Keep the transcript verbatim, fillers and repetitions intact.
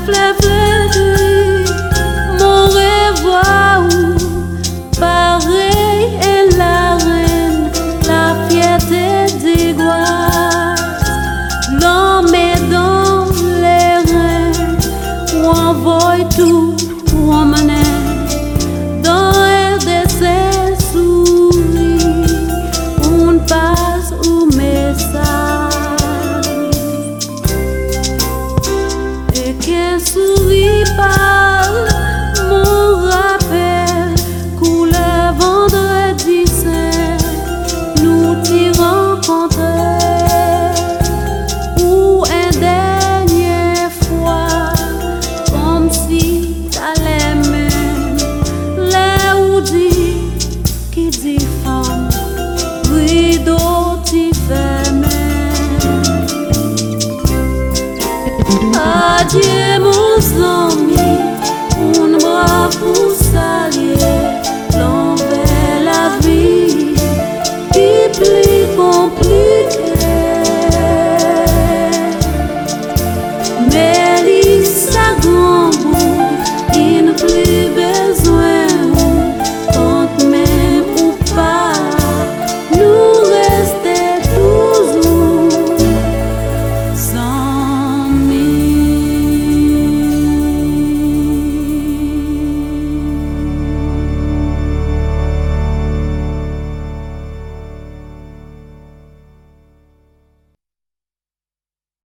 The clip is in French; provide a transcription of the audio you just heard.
fleur fleurie, mon rêve ou pareil est la reine, la fierté d'Igoise. L'homme est dans les reins, ou envoie tout pour emmener dans l'air de ses souris, on passe au message. Et qu'un souris parle, mon rappel, couleur vendredi saint, nous t'y rencontrer, ou un dernière fois, comme si t'allais même, là où dit, qui dit femme, rideau t'y ferme. Adieu mon sang.